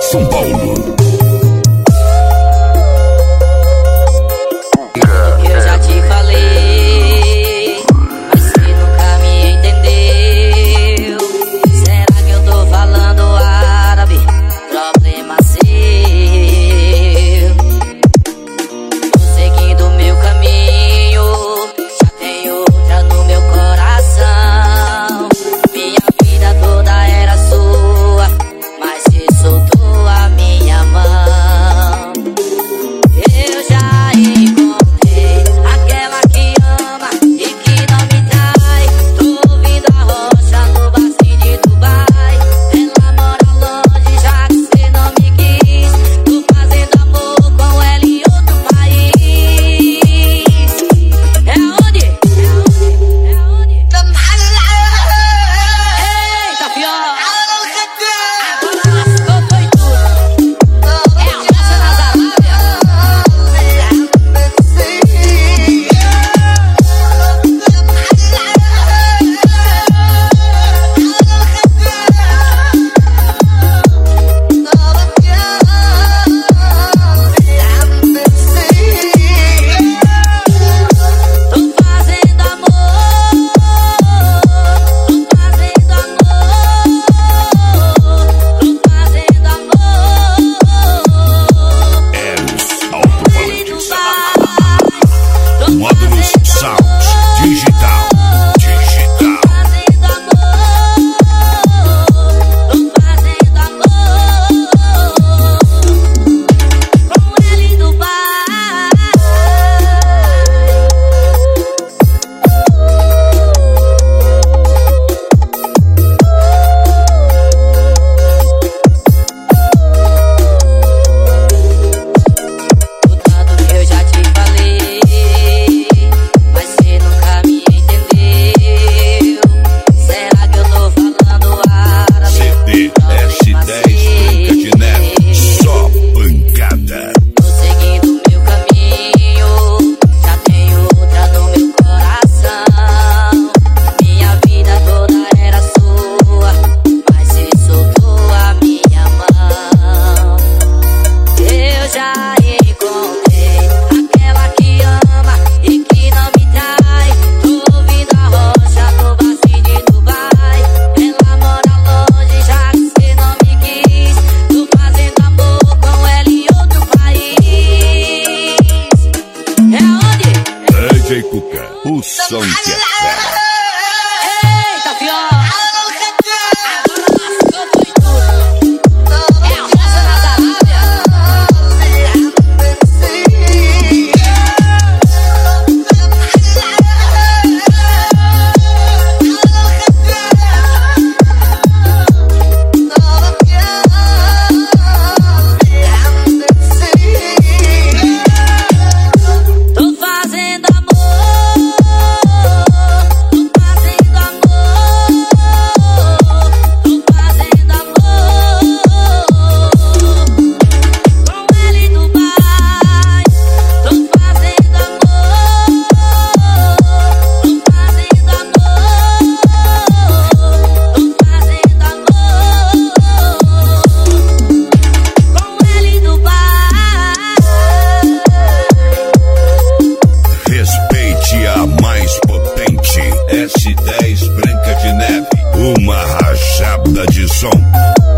São Paulo. Eu já te falei, mas você nunca me entendeu. Será que eu tô falando árabe? Problema seu. Tô seguindo meu caminho, já tem outra no meu coração. Minha vida toda era sua, mas se soltou a minha mão. Eu já encontrei aquela que ama e que não me trai. Tô ouvindo a rocha no barzinho de Dubai. Ela mora longe já que cê não me quis. Tô fazendo amor com ela em outro país. É onde? É onde? Eita, pior! Agora lascou, foi tudo. É a rocha nas Arábias. Tô fazendo amor, tô fazendo amor, tô fazendo amor. Eros Ele Alto-Falantes. não vai. Tô Módulos Sound Digital. Digital. fazendo amor, tô fazendo amor com ele no bar. O tanto que eu já te falei, mas cê nunca me entendeu. Será que eu tô falando árabe? CD S10 Branca de Neve. Só pancada. Tô seguindo meu caminho, já tem outra no meu coração. Minha vida toda era sua, mas se soltou a minha mão. Eu já encontrei aquela que ama e que não me trai. Tô ouvindo a rocha no barzinho de Dubai. Ela mora longe já que cê não me quis. Tô fazendo amor com ela em outro país. É onde? DJ Cuca, o som que é fera. Eita, pior! Agora lascou, foi tudo. É a rocha nas Arábias. Tô fazendo amor, tô fazendo amor, tô fazendo amor com ele no bar. Tô fazendo amor, tô fazendo amor, tô fazendo amor com ele no bar. Respeite a mais potente S10 Branca de Neve. Uma rajada de som.